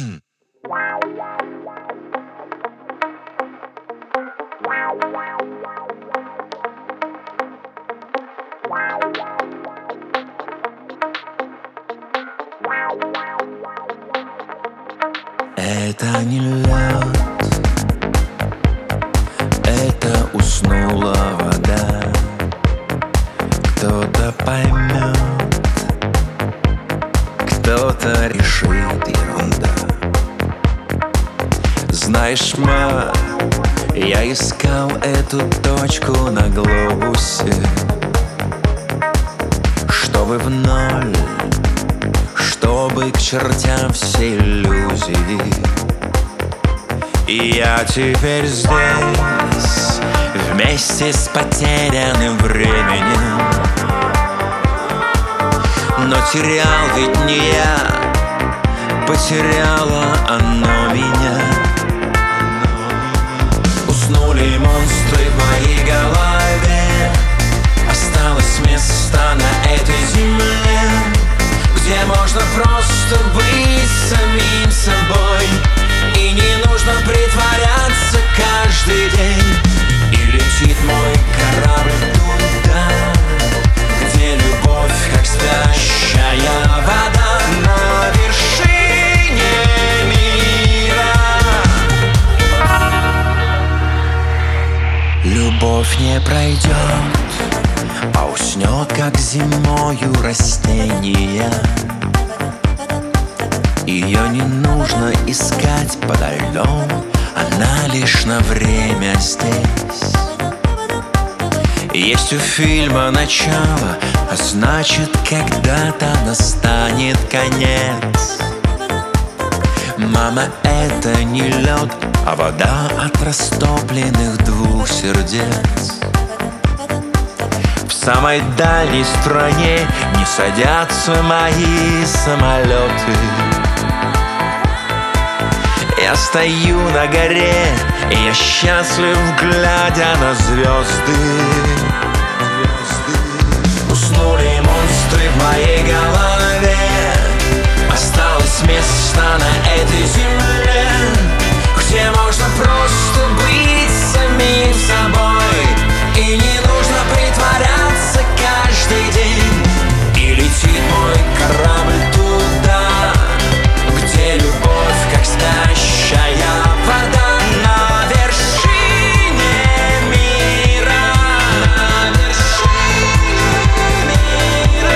Это не лед, это уснула вода. Кто-то поймет, кто-то решит ерунда. Знаешь, ма, я искал эту точку на глобусе, чтобы в ноль, чтобы к чертям все иллюзии. И я теперь здесь, вместе с потерянным временем. Но терял ведь не я, потеряло оно меня. Уснули монстры в моей голове, осталось место на этой земле, где можно просто быть самим собой, и не нужно притворяться каждый день. И летит мой корабль туда, где любовь, как спящая вода на вершине мира. Любовь не пройдет, а уснет, как зимою растения. Ее не нужно искать подо льдом, она лишь на время здесь. Есть у фильма начало, а значит, когда-то настанет конец. Мама, это не лед, а вода от растопленных двух сердец. В самой дальней стране не садятся мои самолеты. Я стою на горе, и я счастлив, глядя на звезды. Уснули монстры в моей голове, осталось место на этой земле, где можно просто быть самим собой, и не нужно притворяться каждый день. И летит мой корабль туда, где любовь, как спящая вода на вершине мира. На вершине мира.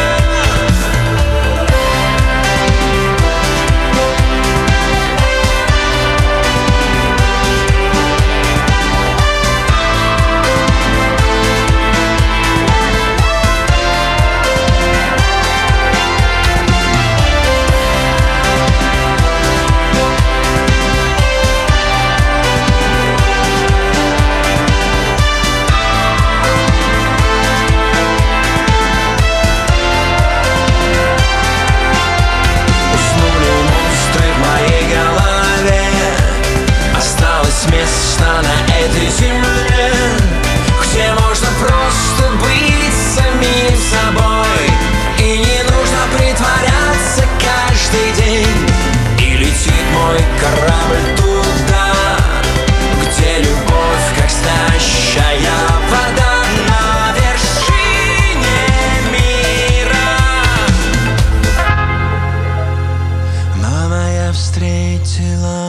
Место на этой земле, где можно просто быть самим собой, и не нужно притворяться каждый день. И летит мой корабль туда, где любовь, как спящая вода на вершине мира. Мама, я встретила